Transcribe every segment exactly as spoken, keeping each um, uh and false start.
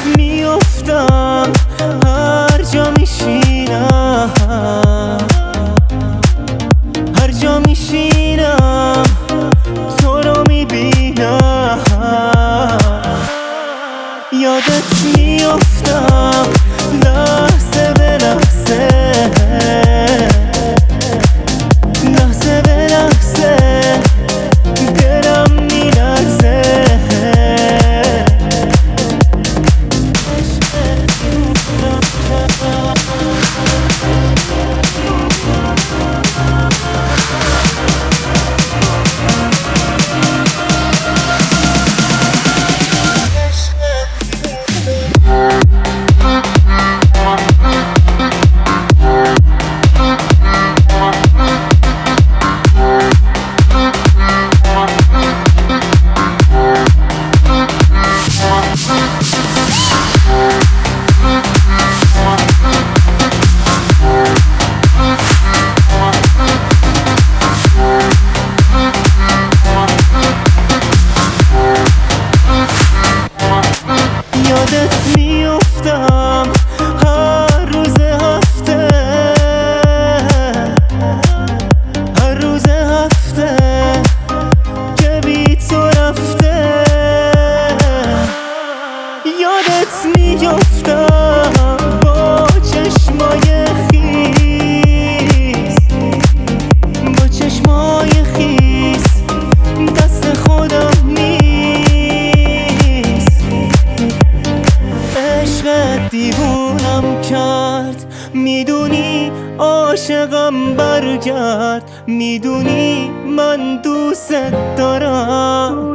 میافتم هر جا میشینم، هر جا میشینم تو رو میبینم، یادت میافتم لحظه به لحظه، لحظه به لحظه دلم میلرزه. یادت میافتم هر روز هفته، هر روز هفته که بی تو رفته. یادت میافتم با چشمای خیس، با چشمای خیس دست خودم دیوونم کرد. میدونی عاشقم برگرد، میدونی من دوست دارم،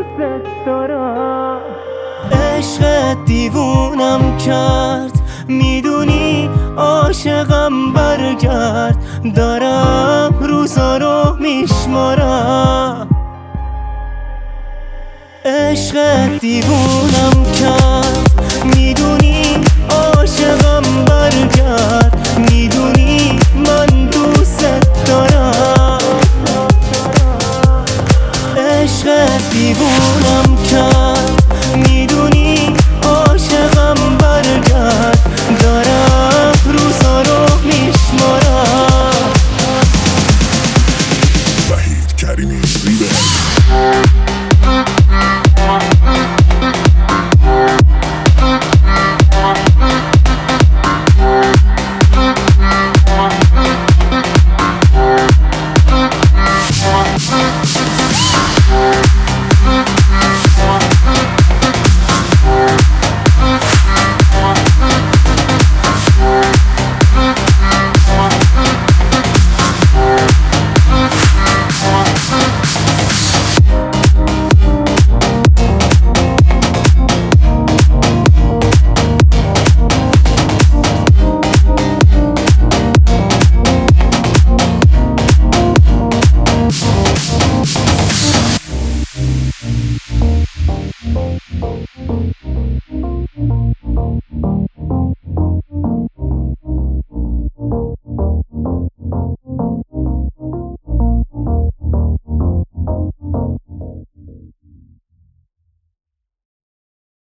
عشق دیوونم کرد. میدونی عاشقم برگرد، دارم روزا رو میشمارم. عشق دیوونم کرد.